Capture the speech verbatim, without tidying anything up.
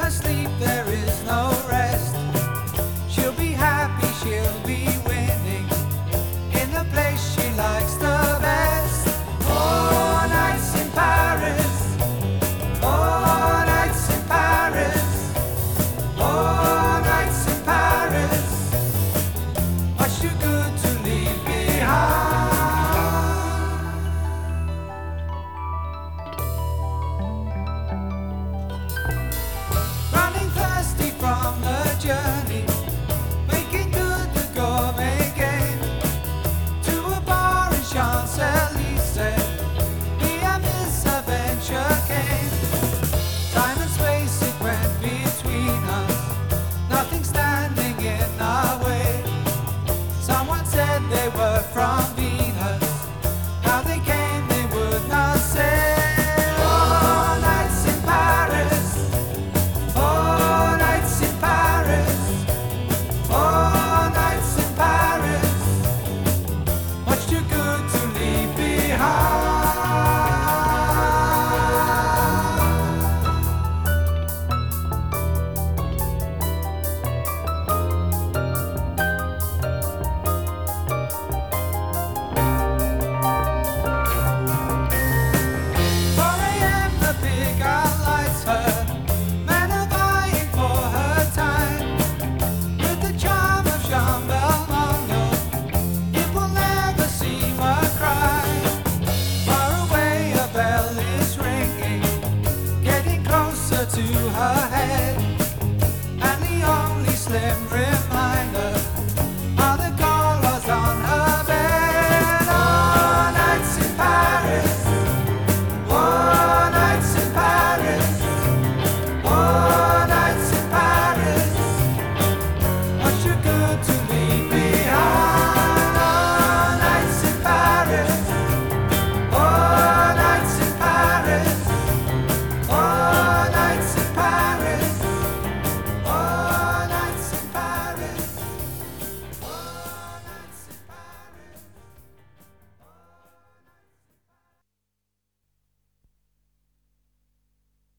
her sleep there is no rest. She'll be happy, she'll be winning in the place she likes the best. Four nights in Paris, four nights in Paris, four nights in Paris. Much too good to leave behind. Running thirsty from the journey, making good the gourmet game. To a bar in Champs-Élysées, the misadventure came. Time and space it went between us, nothing standing in our way. Someone said they were from Venus, how they came they would not say. Four nights in Paris, four nights in Paris, four nights in Paris. Much too good to leave behind. four a m the big owl lights her, men are vying for her time. With the charm of Jean Belmondo, it will never seem a crime. Far away a bell is ringing, getting closer to her head, and the only slim rim